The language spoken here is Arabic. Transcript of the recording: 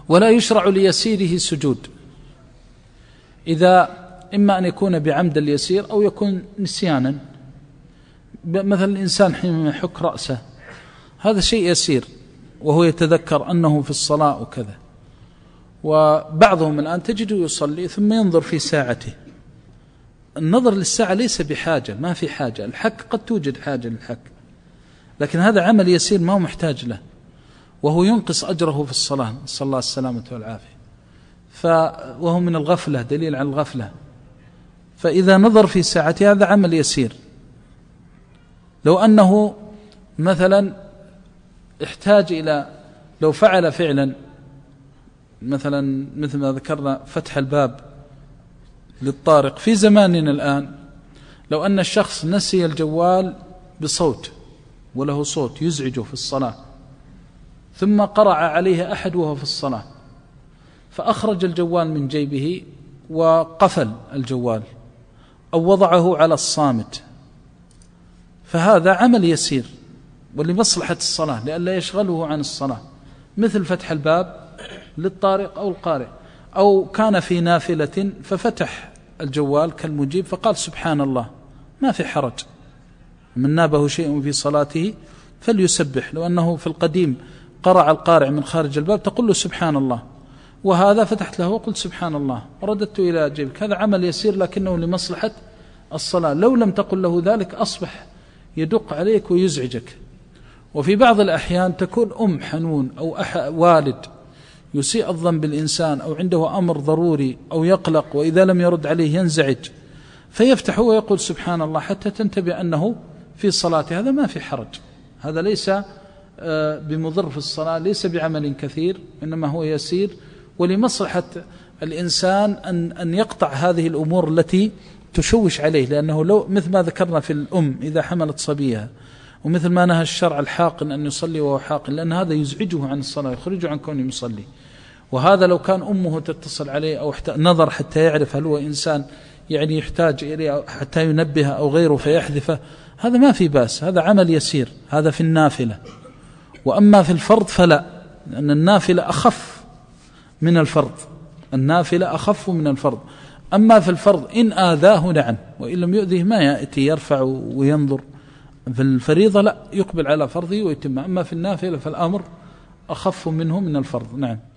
ولا يشرع ليسيره سجود، إذا إما أن يكون بعمد اليسير أو يكون نسيانا. مثلا الإنسان حين يحك رأسه هذا شيء يسير وهو يتذكر أنه في الصلاة وكذا، وبعضهم الآن تجده يصلي ثم ينظر في ساعته. النظر للساعة ليس بحاجة، ما في حاجة. الحك قد توجد حاجة للحك، لكن هذا عمل يسير ما هو محتاج له، وهو ينقص أجره في الصلاة، نسأل الله السلامة والعافية. وهو من الغفلة، دليل على الغفلة. فإذا نظر في ساعته هذا عمل يسير. لو أنه مثلا احتاج إلى، لو فعل فعلا مثلا مثل ما ذكرنا فتح الباب للطارق في زماننا الآن، لو أن الشخص نسي الجوال بصوت وله صوت يزعجه في الصلاة، ثم قرع عليه أحد وهو في الصلاة، فأخرج الجوال من جيبه وقفل الجوال أو وضعه على الصامت، فهذا عمل يسير ولمصلحة الصلاة لئلا يشغله عن الصلاة، مثل فتح الباب للطارق أو القارئ. أو كان في نافلة ففتح الجوال كالمجيب فقال سبحان الله، ما في حرج. من نابه شيء في صلاته فليسبح. لو أنه في القديم قرع القارئ من خارج الباب تقول له سبحان الله، وهذا فتحت له وقلت سبحان الله ورددت إلى جيبك، هذا عمل يسير لكنه لمصلحة الصلاة. لو لم تقل له ذلك أصبح يدق عليك ويزعجك. وفي بعض الأحيان تكون حنون أو والد يسيء الظن بالإنسان أو عنده أمر ضروري أو يقلق، وإذا لم يرد عليه ينزعج فيفتح ويقول سبحان الله حتى تنتبه أنه في صلاته، هذا ما في حرج، هذا ليس بمضر في الصلاة، ليس بعمل كثير، إنما هو يسير ولمصلحة الإنسان أن يقطع هذه الأمور التي تشوش عليه. لأنه لو مثل ما ذكرنا في الأم إذا حملت صبيها، ومثل ما نهى الشرع الحاقن أن يصلي وهو حاقن، لأن هذا يزعجه عن الصلاة، يخرجه عن كونه يصلي. وهذا لو كان أمه تتصل عليه أو نظر حتى يعرف هل هو إنسان يعني يحتاج إليه حتى ينبه أو غيره فيحذفه، هذا ما في بأس، هذا عمل يسير، هذا في النافلة. وأما في الفرض فلا، لأن النافلة أخف من الفرض، النافلة أخف من الفرض. أما في الفرض إن آذاه نعم، وإن لم يؤذيه ما يأتي يرفع وينظر. في الفريضة لا، يقبل على فرضه ويتم. أما في النافلة فالأمر أخف منه من الفرض. نعم.